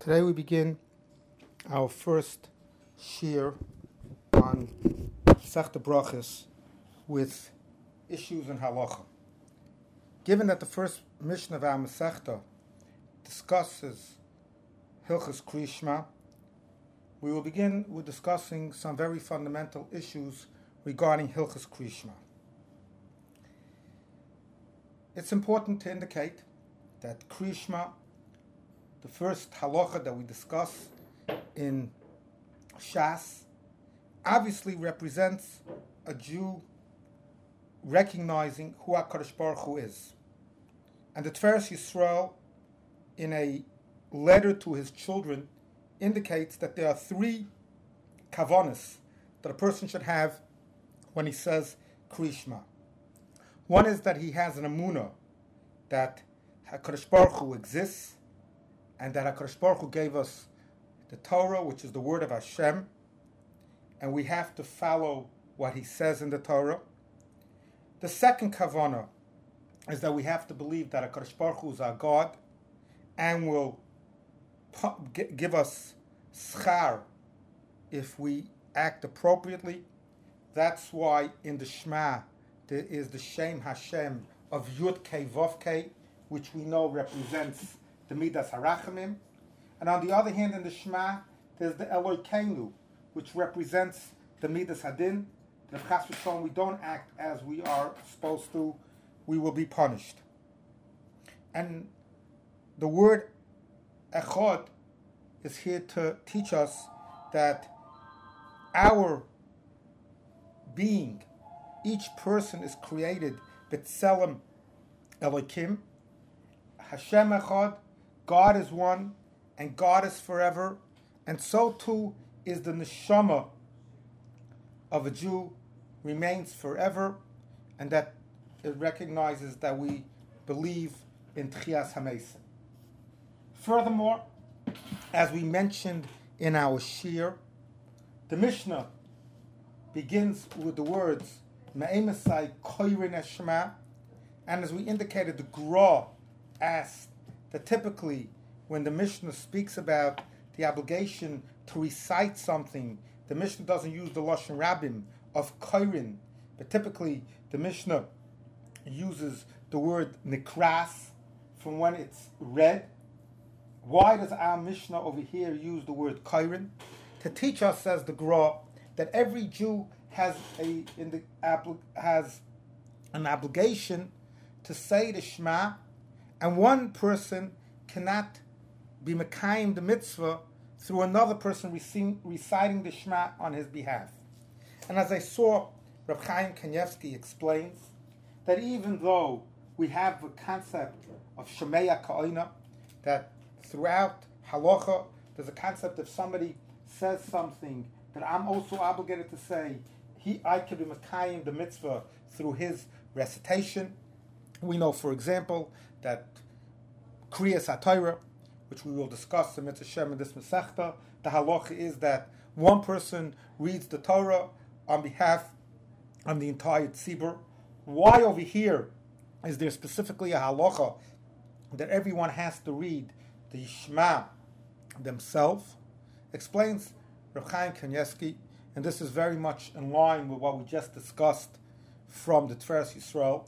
Today we begin our first shir on Masechta Brachos with issues in halacha. Given that the first mission of our Masechta discusses Hilchos Kriya Shema, we will begin with discussing some very fundamental issues regarding Hilchos Kriya Shema. It's important to indicate that Kriya Shema, the first halacha that we discuss in Shas, obviously represents a Jew recognizing who HaKadosh Baruch Hu is. And the Tiferes Yisrael, in a letter to his children, indicates that there are three kavanas that a person should have when he says Kriya Shema. One is that he has an emunah that HaKadosh Baruch Hu exists, and that HaKadosh Baruch Hu gave us the Torah, which is the word of Hashem, and we have to follow what he says in the Torah. The second kavanah is that we have to believe that HaKadosh Baruch Hu is our God and will give us schar if we act appropriately. That's why in the Shema there is the Shem Hashem of Yud Kei Vav Kei, which we know represents the Midas Harachamim. And on the other hand, in the Shema, there's the Elokeinu, which represents the Midas Hadin. That if Chas v'Shalom we don't act as we are supposed to, we will be punished. And the word Echad is here to teach us that our being, each person is created B'Tselem Elokim, Hashem Echad, God is one, and God is forever, and so too is the neshama of a Jew remains forever, and that it recognizes that we believe in Tchias HaMesim. Furthermore, as we mentioned in our shir, the Mishnah begins with the words Me'emasai Koyrin Shema, and as we indicated, the Gra asked that typically when the Mishnah speaks about the obligation to recite something, the Mishnah doesn't use the Lashon Rabbim of Koyrin, but typically the Mishnah uses the word Nikras from when it's read. Why does our Mishnah over here use the word Koyrin? To teach us, says the Gra, that every Jew has an obligation to say the Shema, and one person cannot be mekayim the mitzvah through another person reciting the Shema on his behalf. And as I saw, Reb Chaim Kanievsky explains that even though we have the concept of Shemeya Ka'ina, that throughout halacha there's a concept if somebody says something that I'm also obligated to say, I could be mekayim the mitzvah through his recitation. We know, for example, that Kriyas HaTorah, which we will discuss in Mitzvah Shem in this Masechta, the halacha is that one person reads the Torah on behalf of the entire tzibur. Why over here is there specifically a halacha that everyone has to read the Shema themselves? Explains Reb Chaim Kanievsky, and this is very much in line with what we just discussed from the Tiferes Yisrael.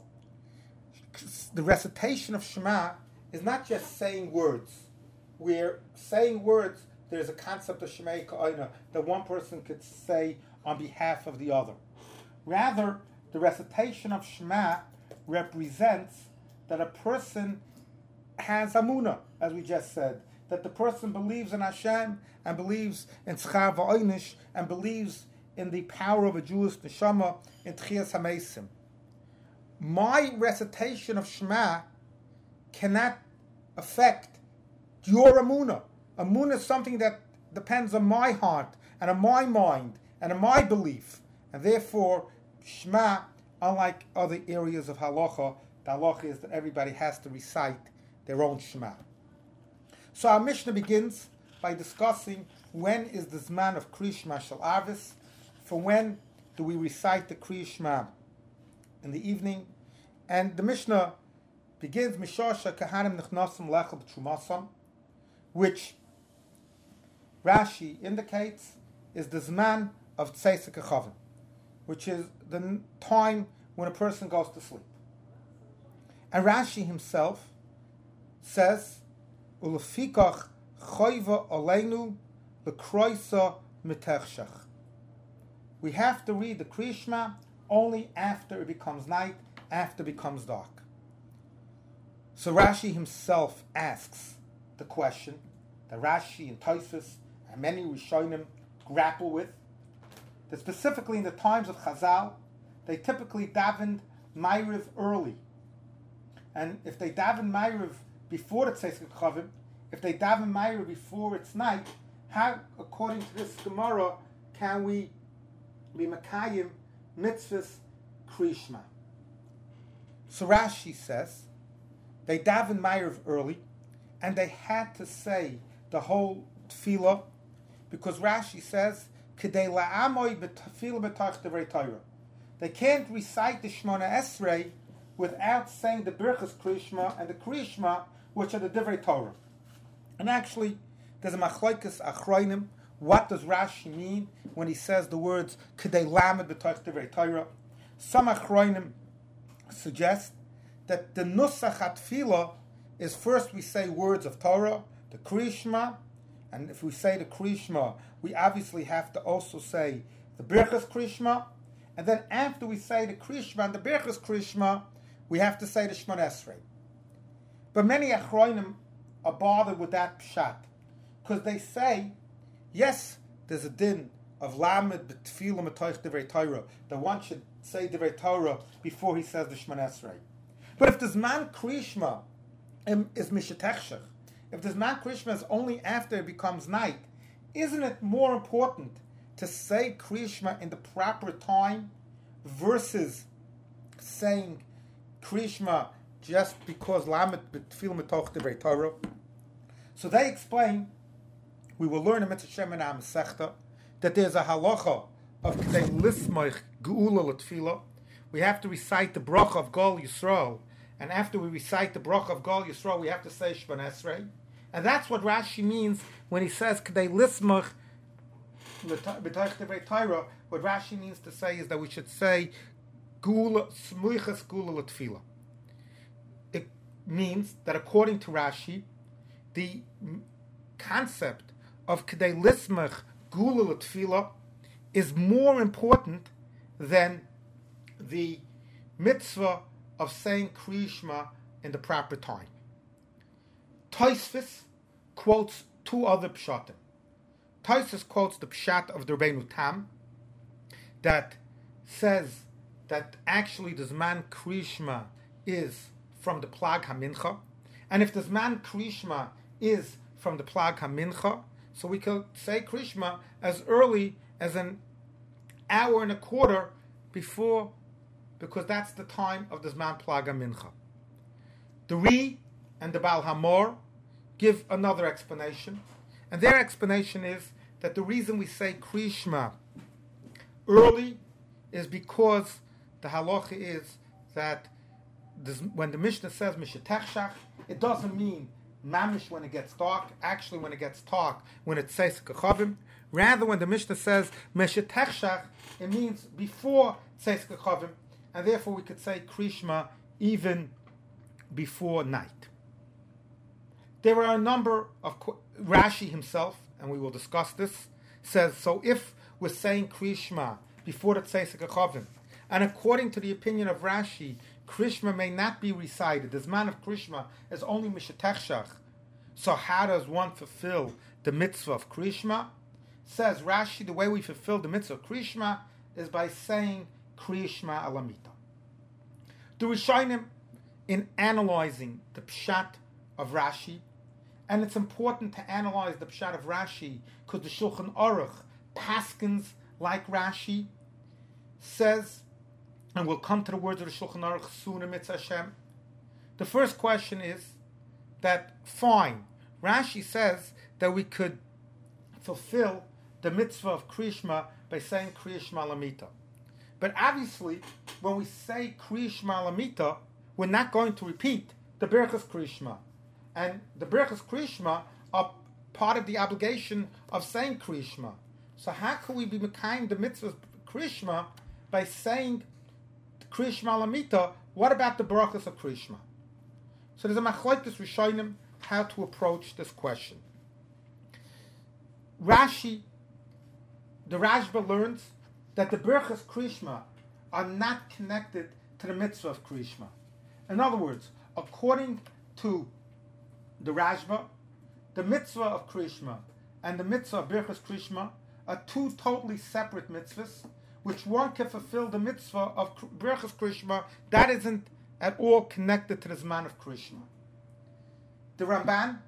The recitation of Shema is not just saying words. We're saying words, there's a concept of Shemei Ka'ina that one person could say on behalf of the other. Rather, the recitation of Shema represents that a person has Amunah, as we just said, that the person believes in Hashem and believes in Tzchar V'Oinish and believes in the power of a Jewish neshama in Tchias HaMesim. My recitation of Shema cannot affect your Amunah. Amunah is something that depends on my heart and on my mind and on my belief. And therefore, Shema, unlike other areas of halacha, the halacha is that everybody has to recite their own Shema. So our Mishnah begins by discussing when is the Zman of Kriya Shema Shel Arvis. For when do we recite the Kriya Shema? In the evening. And the Mishnah begins Mishasha Kahanim Nechnasim Lechel B'Trumasam, which Rashi indicates is the Zman of Tzeisik Chavim, which is the time when a person goes to sleep. And Rashi himself says, Ulefikach choiva aleinu lekroisa mitechshach. We have to read the Krishma only after it becomes night, after it becomes dark. So Rashi himself asks the question that Rashi and Tosfos and many Rishonim grapple with, that specifically in the times of Chazal, they typically davened Ma'ariv early. And if they daven Ma'ariv before the Tzeisik Chavim, if they daven Ma'ariv before it's night, how, according to this Gemara, can we be Makayim mitzvahs Krishma? So Rashi says, they daven Ma'ariv early, and they had to say the whole tefillah, because Rashi says, K'dei la'amoy b'tefillah b'tach devrei Torah. They can't recite the Shmona Esrei without saying the Birchas Krishma and the Krishma, which are the Divrei Torah. And actually, there's a machlokes achronim. What does Rashi mean when he says the words K'dei lamed b'tach Divrei Torah? Some achronim suggest that the nusach hatfilah is first we say words of Torah, the Krishma, and if we say the Krishma, we obviously have to also say the Birchas Krishma, and then after we say the Krishma and the Birchas Krishma, we have to say the Shmona Esrei. But many achronim are bothered with that pshat, because they say, yes, there's a din of lamed b'tefillah metoich divrei Torah, that one should say divrei Torah before he says the Shmona Esrei. But if the Zman Krishma is mishetechshach, if the Zman Krishma is only after it becomes night, isn't it more important to say Krishma in the proper time versus saying Krishma just because lamed b'tefillah metoich divrei Torah? So they explain, we will learn in Mitzvah Shem and Masechta, that there's a halacha of K'dei lismoich geula l'tefillah. We have to recite the bracha of Gal Yisrael, and after we recite the bracha of Gal Yisrael, we have to say Shmona Esrei. And that's what Rashi means when he says K'dei lismoich b'tach divrei Torah. What Rashi means to say is that we should say Gula smuichas gula l'tefillah. It means that according to Rashi, the concept of K'dei lismach gula l'tefillah is more important than the mitzvah of saying Krishma in the proper time. Tosfos quotes two other pshatim. Tosfos quotes the pshat of the Rebbeinu Tam that says that actually the Zman Krishma is from the Plag HaMincha, and if the Zman Krishma is from the Plag HaMincha, so we could say Krishma as early as an hour and a quarter before, because that's the time of the Zman Plag HaMincha. The Ri and the Baal Hamor give another explanation, and their explanation is that the reason we say Krishma early is because the halacha is that when the Mishnah says Mishetechshach, it doesn't mean mamish when it gets dark, actually when it gets dark, when it says Kechavim. Rather, when the Mishnah says Mishetechshach, it means before says Kechavim, and therefore we could say Krishma even before night. There are a number of Rashi himself, and we will discuss this, says, so if we're saying Krishma before the Tzeisik Chavim, and according to the opinion of Rashi, Krishma may not be recited, the Zman of Krishma is only Mishetechshach, so how does one fulfill the mitzvah of Krishma? Says Rashi, the way we fulfill the mitzvah of Krishma is by saying Krishma Alamita. The Rishonim, in analyzing the pshat of Rashi, and it's important to analyze the pshat of Rashi because the Shulchan Aruch paskins like Rashi, says, and we'll come to the words of the Shulchan Aruch soon in Mitzvah Hashem. The first question is that, fine, Rashi says that we could fulfill the mitzvah of Krishma by saying Krishma Lamita. But obviously, when we say Krishma Lamita, we're not going to repeat the Birchas Krishma. And the Birchas Krishma are part of the obligation of saying Krishma. So how can we be Mekayim the mitzvah Krishma by saying Krishma Lamita? What about the brachas of Krishma? So there's a machlokes rishonim how to approach this question. Rashi, the Rashba learns that the brachas Krishma are not connected to the mitzvah of Krishma. In other words, according to the Rashba, the mitzvah of Krishma and the mitzvah of brachas Krishma are two totally separate mitzvahs, which one can fulfill the mitzvah of brachas Krishma that isn't at all connected to the Zman of Krishma. The Ramban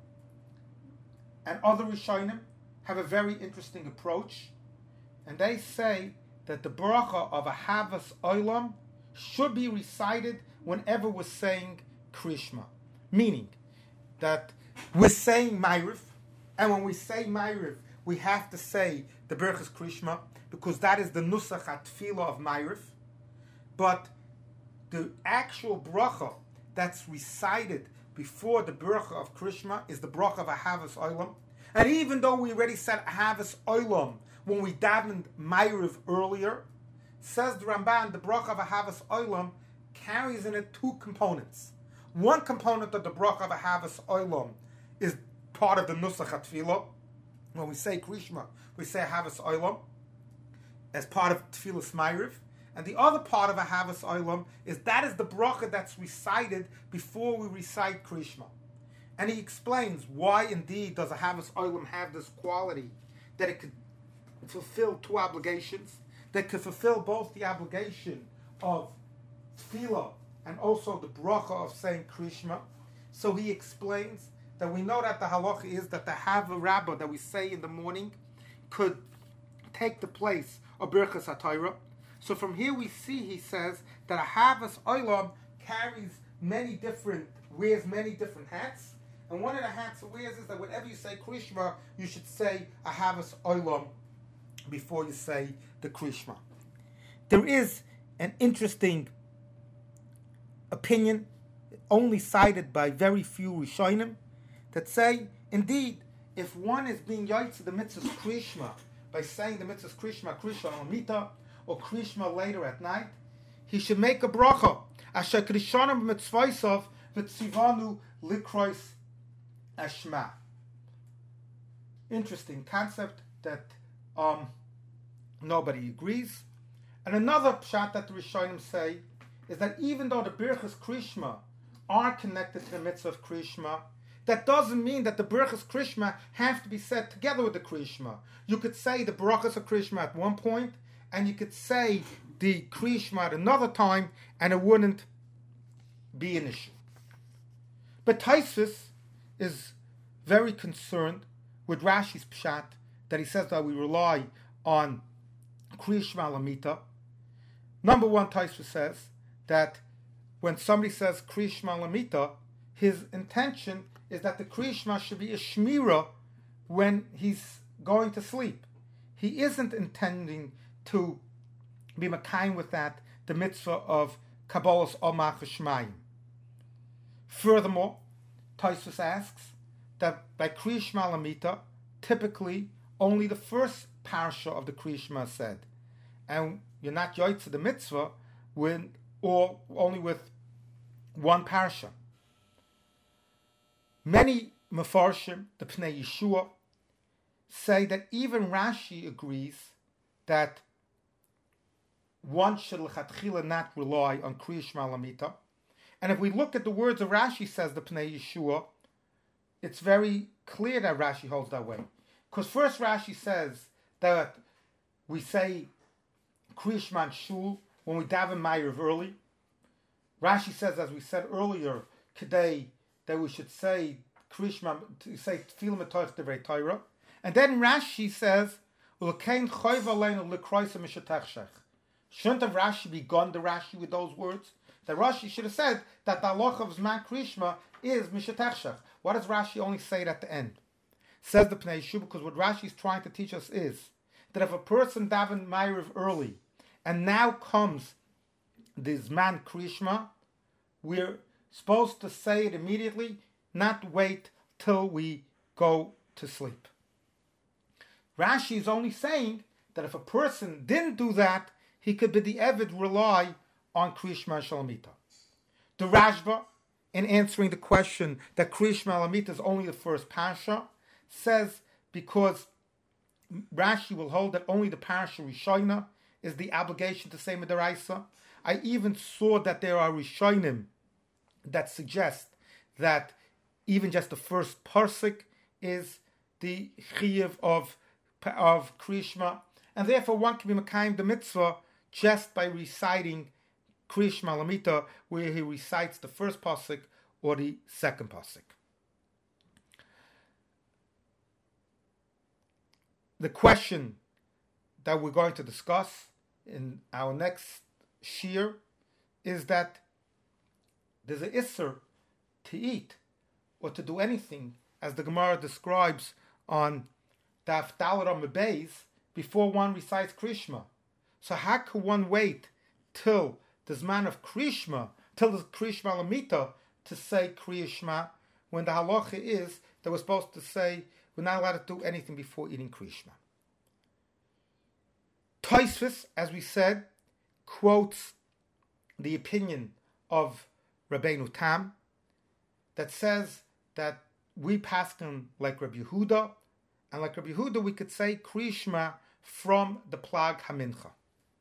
and other Rishonim have a very interesting approach, and they say that the bracha of Ahavas Olam should be recited whenever we're saying Krishma, meaning that we're saying Ma'ariv, and when we say Ma'ariv, we have to say the Berachas Krishma, because that is the Nusach HaTfilah of Ma'ariv. But the actual bracha that's recited before the bracha of Krishma is the bracha of Ahavas Olam. And even though we already said Ahavas Olam when we davened Ma'ariv earlier, says the Ramban, the bracha of Ahavas Olam carries in it two components. One component of the bracha of Ahavas Olam is part of the Nusach HaTfilah. When we say Krishma, we say Ahavas Olam as part of Tfilas Ma'ariv. And the other part of Ahavas Olam is that is the bracha that's recited before we recite Krishma. And he explains why indeed does Ahavas Olam have this quality, that it could fulfill two obligations, that could fulfill both the obligation of Tfilah and also the bracha of saying Krishma. So he explains that we know that the halacha is that the Hava Rabbah that we say in the morning could take the place of Birchas HaTorah. So from here we see, he says, that Ahavas Olam wears many different hats. And one of the hats it wears is that whenever you say Krishma, you should say Ahavas Olam before you say the Krishma. There is an interesting opinion, only cited by very few Rishonim, that say, indeed, if one is being yotze the mitzvah Krishma by saying the mitzvah Krishma, Krishma Amita, or Krishma later at night, he should make a bracha. Asher Krishanim mitzvaysav v'tzivanu likrois ashma. Interesting concept that nobody agrees. And another pshat that the Rishonim say is that even though the Birchas Krishma are connected to the mitzvah of Krishma, that doesn't mean that the Birchas Krishma have to be said together with the Krishma. You could say the Brachas of Krishma at one point, and you could say the Krishma at another time, and it wouldn't be an issue. But Taisus is very concerned with Rashi's pshat, that he says that we rely on Krishma Lamita. Number one, Taisus says that when somebody says Krishma Lamita, his intention is that the Krishma should be a shmira when he's going to sleep. He isn't intending to be Mekayim with that, the mitzvah of Kabbalas Omach Shmayim. Furthermore, Taisus asks that by Krishma Lamita, typically only the first parsha of the Krishma is said. And you're not yotze the mitzvah or only with one parsha. Many Mefarshim, the Pnei Yeshua, say that even Rashi agrees that one should l'chatchila not rely on Krishma Lamita. And if we look at the words of Rashi, says the Pnei Yeshua, it's very clear that Rashi holds that way. Because first Rashi says that we say Krishma Shul when we daven Ma'ariv early. Rashi says, as we said earlier, today, that we should say Krishma, to say Tfilah Metoich Devrei Torah. And then Rashi says, L'kein choyv aleinu l'kroisa mishatechshech. Shouldn't have Rashi begun the Rashi with those words? That Rashi should have said that the halacha of Zman Krishma is mishatechshech. Why does Rashi only say it at the end? Says the Pnei Yeshua, because what Rashi is trying to teach us is that if a person daven Ma'ariv early, and now comes the Zman Krishma, we're supposed to say it immediately, not wait till we go to sleep. Rashi is only saying that if a person didn't do that, he could be the Eved rely on Kriyishma Shalamita. The Rashba, in answering the question that Kriyishma Shalamita is only the first Pasha, says because Rashi will hold that only the Parasha Rishoina is the obligation to say Midaraisa. I even saw that there are Rishonim that suggest that even just the first Parsik is the Chiyuv of Kriyishma, and therefore one can be Makayim the mitzvah just by reciting Kriyishma Lamita, where he recites the first Pasik or the second Pasik. The question that we're going to discuss in our next shir is that there's an isser to eat or to do anything, as the Gemara describes on Daf Daled Amud Beis, before one recites Kriyishma. So how can one wait till the Zman of Kriyishma, till the Kriyishma Lamita, to say Kriyishma, when the halacha is that we're supposed to say we're not allowed to do anything before eating Kriyishma? Tosfos, as we said, quotes the opinion of Rabbeinu Tam that says that we paskin like Rabbi Yehuda, and like Rabbi Yehuda we could say Kriyishma from the Plag HaMincha.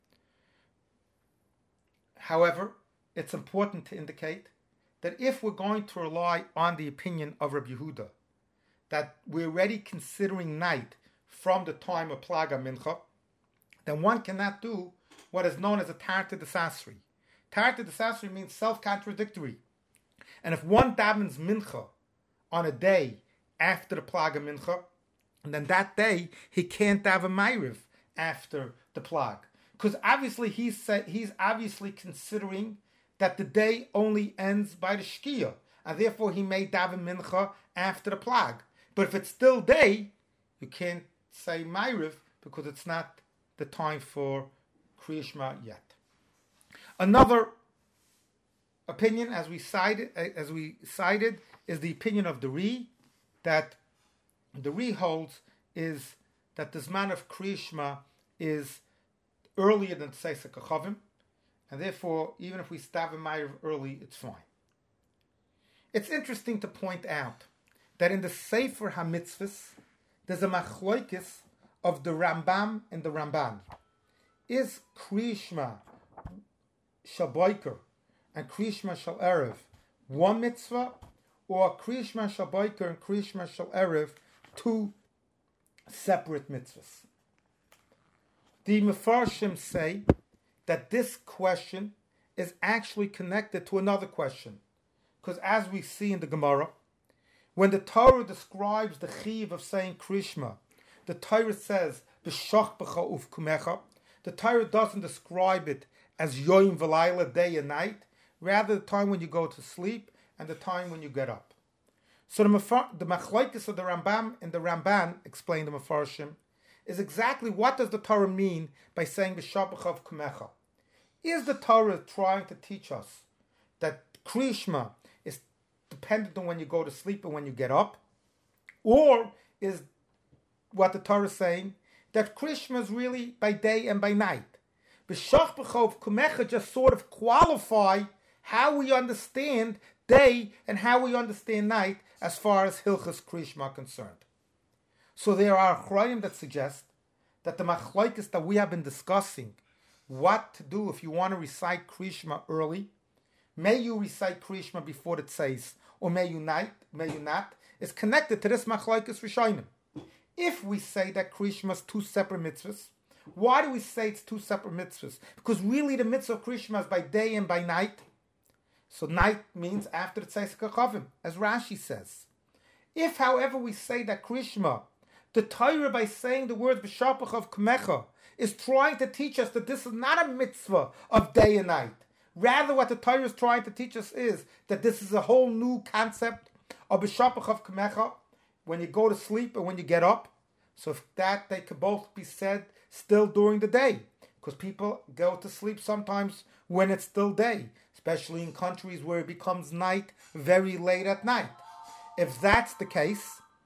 However, it's important to indicate that if we're going to rely on the opinion of Rabbi Yehuda, that we're already considering night from the time of Plag HaMincha, then one cannot do what is known as a Tarta Desasri. Tarta Desasri means self-contradictory. And if one davens Mincha on a day after the Plag HaMincha, then that day he can't daven Ma'ariv after the Plag. Because obviously he's obviously considering that the day only ends by the Shkia, and therefore he may daven Mincha after the Plag. But if it's still day, you can't say Ma'ariv because it's not the time for Kriyishma yet. Another opinion, as we cited, is the opinion of the Ri, that the Ri holds is that the Zman of Kriyishma is earlier than Tseisa Kachavim, and therefore, even if we stab a Ma'ariv early, it's fine. It's interesting to point out that in the Sefer HaMitzvahs, there's a machloikis of the Rambam and the Ramban. Is Kriyishma Shal Boiker and Kriyishma Shal Erev one mitzvah, or Kriyishma Shal Boiker and Kriyishma Shal Erev two separate mitzvahs? The Mefarshim say that this question is actually connected to another question, because as we see in the Gemara, when the Torah describes the chiv of saying Kriyishma, the Torah says b'shach b'cha ufkumecha. The Torah doesn't describe it as yoyim v'layla, day and night, rather the time when you go to sleep and the time when you get up. So the machlokes of the Rambam and the Ramban, explain the Mefarshim, is exactly what does the Torah mean by saying b'shach b'cha ufkumecha. Is the Torah trying to teach us that Kriyishma is dependent on when you go to sleep and when you get up? Or is what the Torah is saying that Kriyishma is really by day and by night? B'shach b'cha ufkumecha just sort of qualify how we understand day and how we understand night as far as Hilchas Kriyishma are concerned. So there are Achrayim that suggest that the machlokes that we have been discussing, what to do if you want to recite Kriyishma early, may you recite Kriyishma before the Tzeis, or may you not, is connected to this machlokes Rishonim. If we say that Kriyishma is two separate mitzvahs, why do we say it's two separate mitzvahs? Because really the mitzvah of Kriyishma is by day and by night. So night means after the Tzeis Kachavim, as Rashi says. If, however, we say that Kriyishma, the Torah, by saying the words b'shach b'cha ufkumecha, is trying to teach us that this is not a mitzvah of day and night. Rather, what the Torah is trying to teach us is that this is a whole new concept of b'shach b'cha ufkumecha, when you go to sleep and when you get up. So if that, they could both be said still during the day, because people go to sleep sometimes when it's still day, especially in countries where it becomes night very late at night. If that's the case,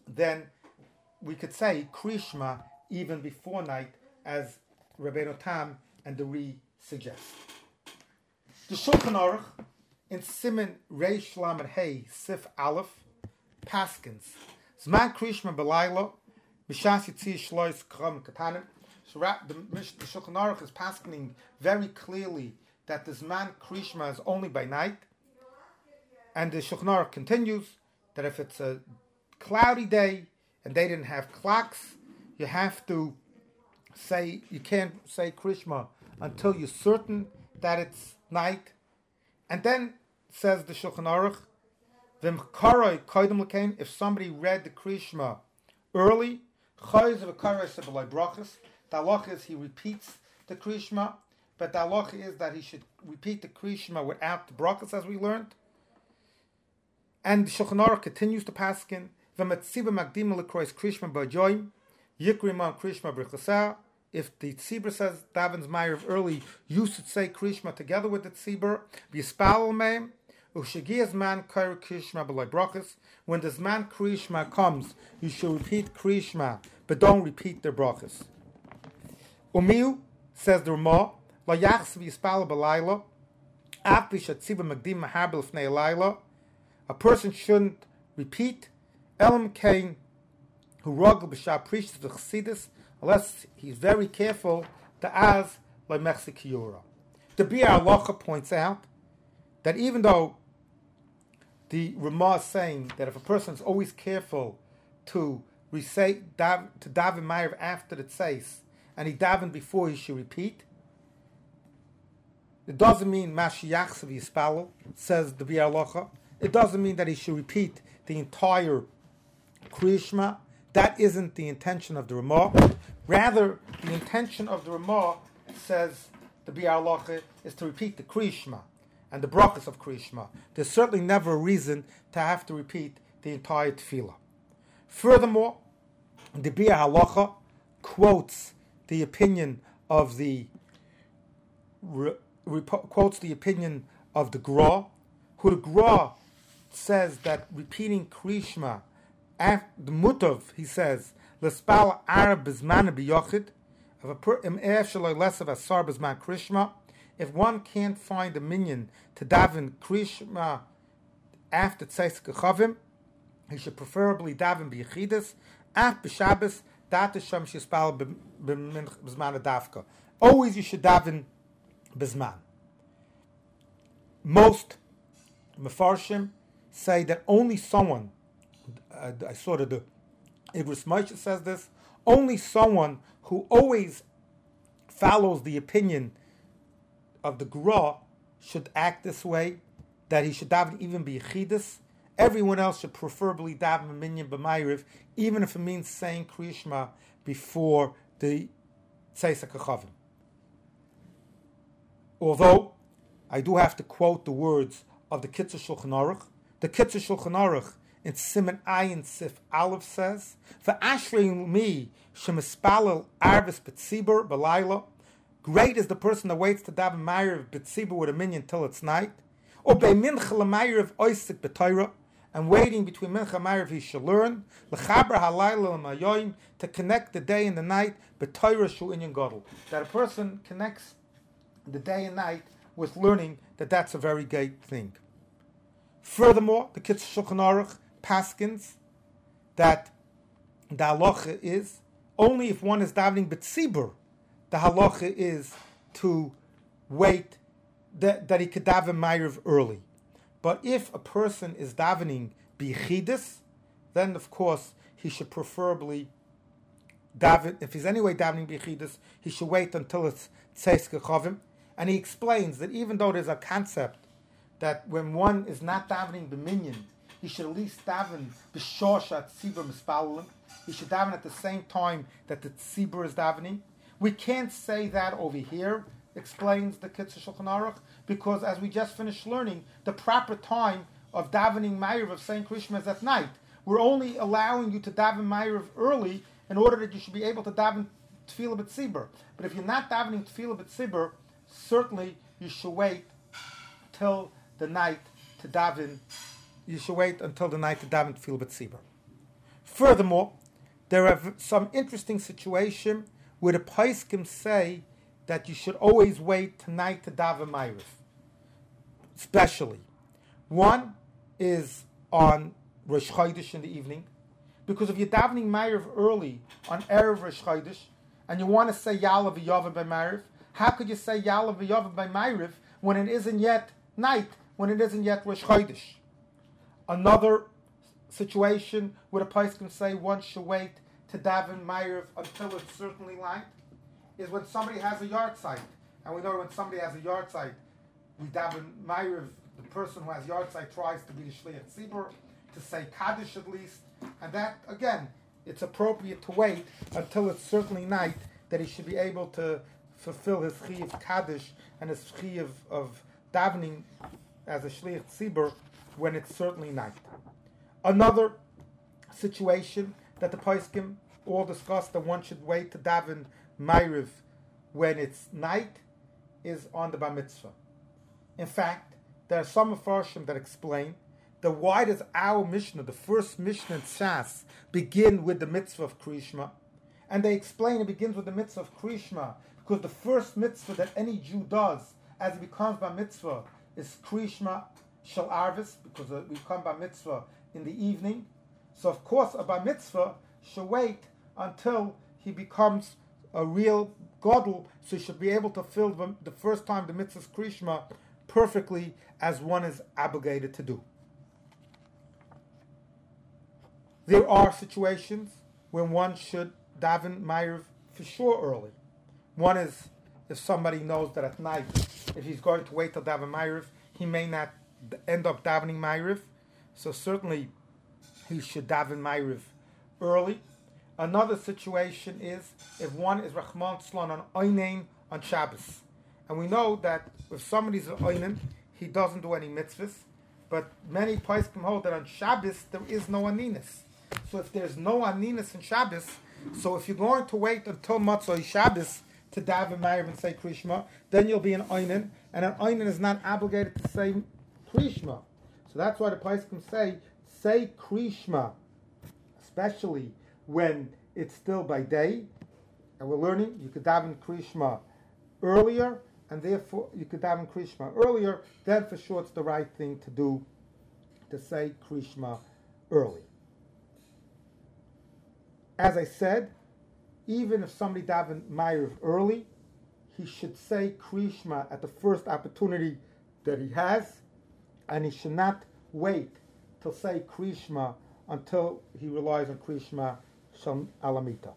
then we could say Krishma even before night, as Rabbeinu Tam and the Ri suggest. The Shulchan Aruch in Siman Reish Lamed Hey Sif Aleph Paskins Zman Krishma Belayla B'Shas Yitzi Shlois Kram Katanim. So the Shulchan Aruch is paskening very clearly that the Zman Krishma is only by night, and the Shulchan Aruch continues that if it's a cloudy day and they didn't have clocks, you have to say, you can't say Krishma until you're certain that it's night. And then says the Shulchan Aruch, if somebody read the Krishma early, the halacha is he repeats the Krishma, but the halacha is that he should repeat the Krishma without the brachas, as we learned. And the Shulchan Aruch continues to paskin, if the tzibur says Daven's Ma'ariv early, you should say Krishma together with the tzibur. When the Zman Krishma comes, you should repeat Krishma, but don't repeat the brachas. Umiu, says the Ramah, La yachs v'yispal b'layla, af v'shatzibur magdim mahabel fnei layla. A person shouldn't repeat Elam Kain who rogel b'shah preaches the Chassidus unless he's very careful to az like Mechsikiyura. The Biur Halacha points out that even though the Ramah is saying that if a person is always careful to recite to daven Ma'ariv after the tzeis and he daven before he should repeat, it doesn't mean Mashiachs v'yispalel, says the Biur Halacha. It doesn't mean that he should repeat the entire Krishma. That isn't the intention of the Ramah. Rather, the intention of the Ramah, says the Biur Halacha, is to repeat the Krishma and the brachas of Krishma. There's certainly never a reason to have to repeat the entire tefillah. Furthermore, the Biur Halacha quotes the opinion of the Gra, who the Gra says that repeating Krishma, the Mutav, he says, L'spal Arab Bizman B'yochid, if one can't find a minyan to daven Krishma after Tzeis Kechavim, he should preferably daven B'yechidus, af B'Shabbos, dat Hashem Shispal B'zman Adavka. Always you should daven B'zman. Most Mefarshim say that only someone, I saw that the Igros Moshe says this, only someone who always follows the opinion of the Gra should act this way, that he should daven even b'yechidus. Everyone else should preferably daven minyan b'ma'ariv, even if it means saying Krishma before the Tzeis HaKechavim. Although, I do have to quote the words of the Kitzur Shulchan Aruch. The Kitzur Shulchan Aruch in Siman Ayin Sif Aleph says, "V'ashrei mi shemispalel arvis b'tzibur b'layla." Great is the person that waits to daven ma'ariv b'tzibur with a minyan till it's night, or be'mincha l'ma'ariv oisik b'toira, and waiting between mincha and ma'ariv he shall learn l'chaber halayla l'mayoyim, to connect the day and the night b'toira shu inyan gadol. That a person connects the day and night with learning, that's a very great thing. Furthermore, the Kitzur Shulchan Aruch paskins that the halacha is only if one is davening b'tzibur, the halacha is to wait that he could daven ma'ariv early. But if a person is davening b'yechidus, then of course he should preferably daven. If he's anyway davening b'yechidus, he should wait until it's Tzeis Kechavim. And he explains that even though there's a concept that when one is not davening b'minyan, he should at least daven b'shoshat tzibur mispalalim. He should daven at the same time that the tzibur is davening. We can't say that over here, explains the Kitzur Shulchan Aruch, because as we just finished learning, the proper time of davening Ma'ariv, of saying Krishma, is at night. We're only allowing you to daven Ma'ariv early in order that you should be able to daven Tefillah b'tzibur. But if you're not davening Tefillah b'tzibur, certainly you should wait till the night to daven. You should wait until the night to daven Tefillah b'tzibur. Furthermore, there are some interesting situation where the Paiskim say that you should always wait tonight to daven Ma'ariv. Especially. One is on Rosh Chodesh in the evening, because if you're davening Ma'ariv early on Erev Rosh Chodesh, and you want to say Ya'aleh V'Yaveh by Ma'ariv, how could you say Ya'aleh V'Yaveh by Ma'ariv when it isn't yet night, when it isn't yet Rosh Chodesh? Another situation where the place can say one should wait to daven Ma'ariv until it's certainly light is when somebody has a yard site. And we know when somebody has a yard site, we daven Ma'ariv, the person who has yard site tries to be the Shliach Tzibur, to say Kaddish at least. And that, again, it's appropriate to wait until it's certainly night, that he should be able to fulfill his Chiyuv Kaddish and his Chiyuv of davening as a Shliach Tzibur when it's certainly night. Another situation that the Poskim all discussed that one should wait to daven Ma'ariv when it's night is on the Bar Mitzvah. In fact, there are some Mefarshim that explain that why does our Mishnah, the first Mishnah in Shas, begin with the mitzvah of Kriyishma? And they explain it begins with the mitzvah of Kriyishma because the first mitzvah that any Jew does as he becomes Bar Mitzvah is Kriyishma Shel Arvis, because we become Bar Mitzvah in the evening. So of course a Bar Mitzvah should wait until he becomes a real Gadol, so he should be able to fill the first time the mitzvah's Kriyishma perfectly as one is obligated to do. There are situations when one should daven Ma'ariv for sure early. One is if somebody knows that at night, if he's going to wait till daven Ma'ariv, he may not end up davening Ma'ariv. So certainly he should daven Ma'ariv early. Another situation is if one is Rahman Tzlon on Oinain on Shabbos. And we know that if somebody's an Oinain, he doesn't do any mitzvahs. But many poskim hold that on Shabbos there is no Aninus. So if there's no Aninus in Shabbos, so if you're going to wait until Matzah Shabbos to daven Ma'ariv and say Kriyishma, then you'll be an Oinain, and an Oinain is not obligated to say Kriyishma. So that's why the poskim say Kriyishma, especially when it's still by day, and we're learning you could daven Kriyishma earlier, and therefore you could daven Kriyishma earlier, then for sure it's the right thing to do, to say Kriyishma early. As I said, even if somebody daven Ma'ariv early, he should say Kriyishma at the first opportunity that he has, and he should not wait to say Kriyishma until he relies on Kriyishma Shel Alamita.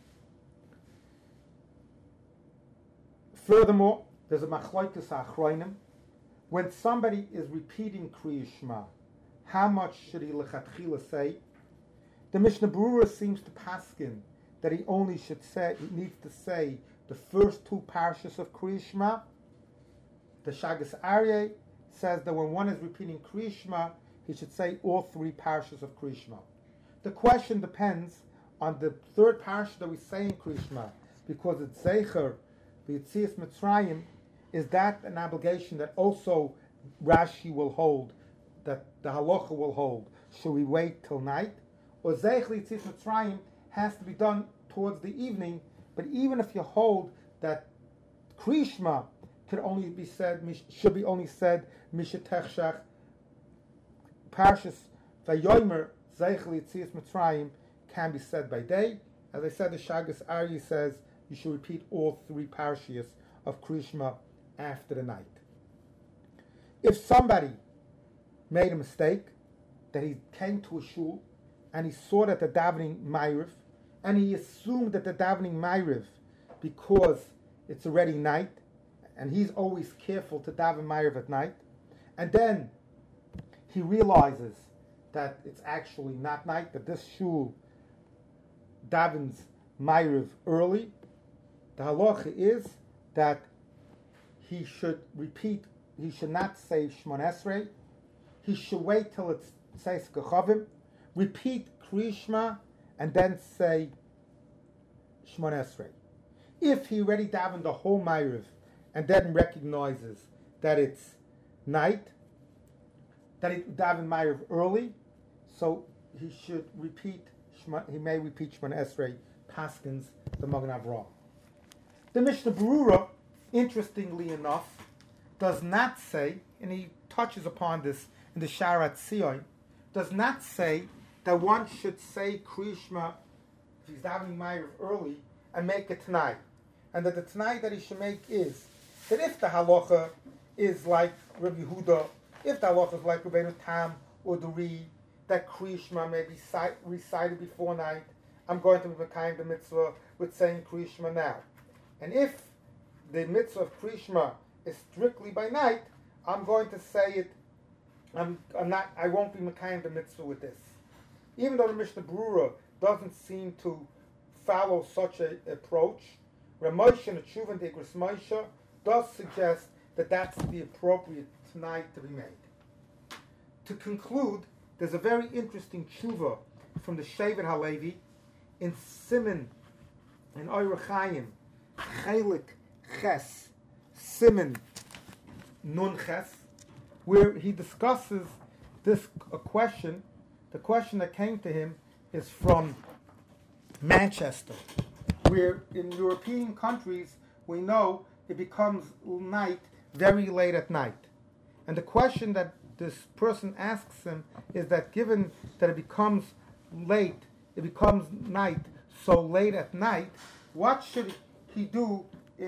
Furthermore, there's a machlokes achronim. When somebody is repeating Kriyishma, how much should he lechatchila say? The Mishnah Berurah seems to paskin that he needs to say the first two parshas of Kriyishma. The Shagas Aryeh says that when one is repeating Kriyishma, he should say all three parshas of Kriyishma. The question depends on the third parsha that we say in Kriyishma, because it's Zeicher, the Yetzias Mitzrayim, is that an obligation that also Rashi will hold, that the halacha will hold? Should we wait till night? Or Zeicher Yetzias Mitzrayim has to be done towards the evening, but even if you hold that Kriyishma should be only said Mishetech Parshas Vayomer Zeicher Yetzias Mitzrayim can be said by day. As I said, the Shagas Aryeh says you should repeat all three parshas of Kriyishma after the night. If somebody made a mistake, that he came to a shul and he saw that the davening Ma'ariv, and he assumed that the davening Ma'ariv because it's already night, and he's always careful to daven Ma'ariv at night, and then he realizes that it's actually not night, that this shul davens Ma'ariv early. The halacha is that he should not say Shmon Esrei. He should wait till it says Kechavim, repeat Kriyishma, and then say Shmon Esrei. If he already davened the whole Ma'ariv and then recognizes that it's night, that he davened Ma'ariv early, so he should repeat repeat Shemona Esrei Paskins the Magen Avraham. The Mishnah Berurah, interestingly enough, does not say, and he touches upon this in the Sharat Sion, does not say that one should say Kriya Shema if he's davening Ma'ariv early and make a Tanai. And that the Tanai that he should make is that if the halacha is like Rabbi Yehuda, if the halacha is like Rabbeinu Tam or the Ri, that Kriya Shema may be recited before night, I'm going to be Mekayim the mitzvah with saying Kriya Shema now. And if the mitzvah of Kriya Shema is strictly by night, I'm going to say it. I won't be Mekayim the mitzvah with this. Even though the Mishnah Berurah doesn't seem to follow such an approach, Ramosha and the Tshuva de Igros Moshe does suggest that that's the appropriate tonight to be made. To conclude, there's a very interesting tshuva from the Shevet Halevi in Siman, in Ohr Chaim, Chelik Ches, Siman Nun Ches, where he discusses this question. The question that came to him is from Manchester, where in European countries we know it becomes night very late at night. And the question that this person asks him is that given that it becomes late, it becomes night so late at night, what should he do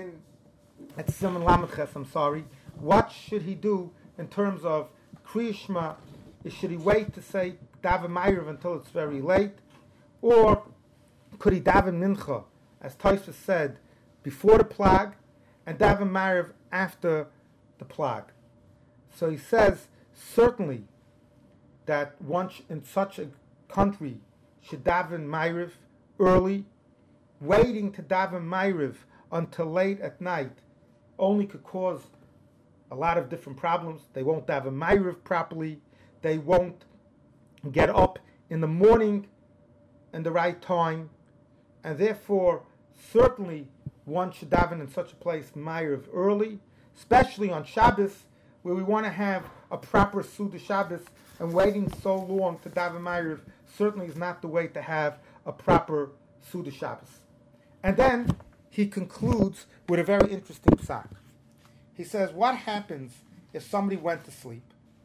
at Siman Lamed Ches, what should he do in terms of Kriya Shema? Should he wait to say Daven Ma'ariv until it's very late? Or could he daven Mincha, as Tosfos said, before the plag, and daven Ma'ariv after the plag? So he says, certainly, that one in such a country should daven Ma'ariv early. Waiting to daven Ma'ariv until late at night only could cause a lot of different problems. They won't daven Ma'ariv properly. They won't get up in the morning in the right time. And therefore, certainly, one should daven in such a place Ma'ariv early, especially on Shabbos, where we want to have a proper Suda Shabbos, and waiting so long to daven Ma'ariv certainly is not the way to have a proper Suda Shabbos. And then he concludes with a very interesting psak. He says, what happens if somebody went to sleep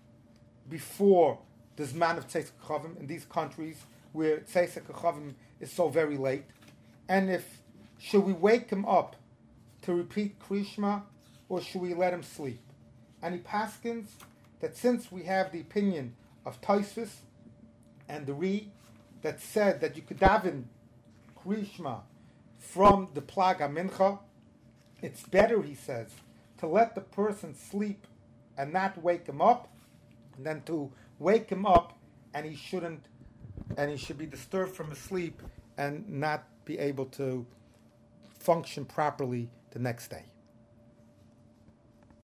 before the Zman of Tzeitzei Kechavim in these countries where Tzeitzei Kechavim is so very late? And should we wake him up to repeat Kriya Shema, or should we let him sleep? And he paskins that since we have the opinion of Tosfos and the Ri that said that you could daven Kriya Shema from the Plag HaMincha, it's better, he says, to let the person sleep and not wake him up than to wake him up and he should be disturbed from his sleep and not be able to function properly the next day.